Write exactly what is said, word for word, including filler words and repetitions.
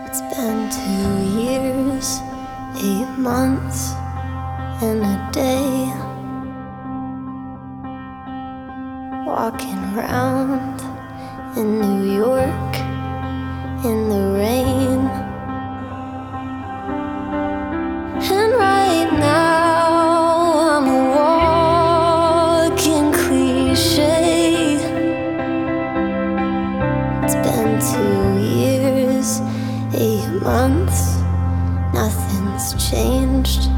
It's been two years, eight months, and a day. Walking around in New York in the rain. And right now I'm a walking cliche. It's been two years, eight months, nothing's changed.